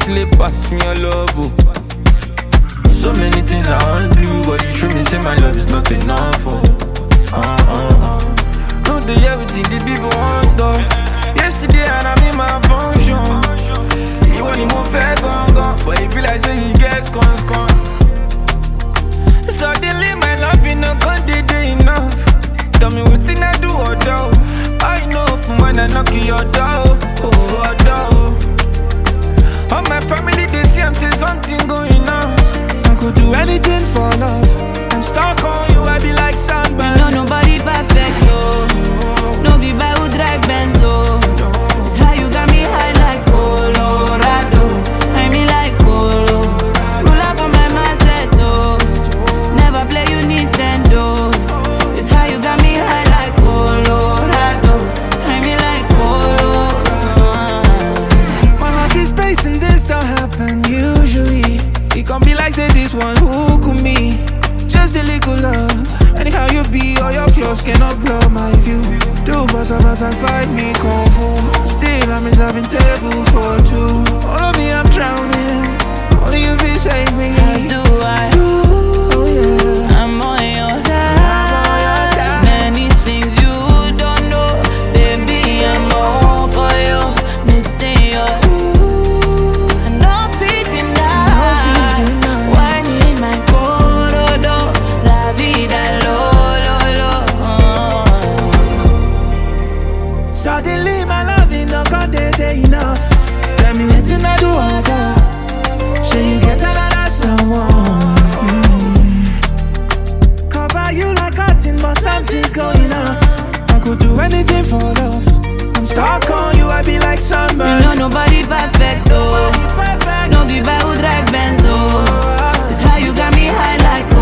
slip past me your love, oh. So many things I want to do, but you show me say my love is not enough, oh. No, they everything the people want, though. Yesterday and I'm in my function. You want to move fair, gone, but it be like say you get scones. Suddenly my love in no good day enough. Tell me what thing I do or do. I know when I knock your door, all my family they see I'm say something going on. I could do anything for love. I'm stuck on you, I be like sandman. You know nobody perfect, oh. No be by who drive Benz, oh. It's how you got me high like Colorado. I me like Colos. Roll up on my mindset, oh. Never play you Nintendo. It's how you got me high like Colorado. I me like Colos. My heart is pacing, this don't happen usually. It can be like say this one, who could me? Just a little love. Anyhow you be, all your flaws cannot blow my view. Do basa and fight me kung fu. Still I'm reserving table for two. All of me I'm drowning. Only you feel save me. How do I? Oh yeah, I'm on your side. Many things you don't know, baby. I'm all for you. Missing you. No fitting now. Why need my corridor? La vida lo. Suddenly my loving no got day enough. Tell me anything I do or go. Should you get another someone? Cover you like cotton, but something's going off. I could do anything for love. I'm stuck on you, I be like sunburn. You know nobody perfect, oh. No be by who drive Benz, oh. It's how you got me high like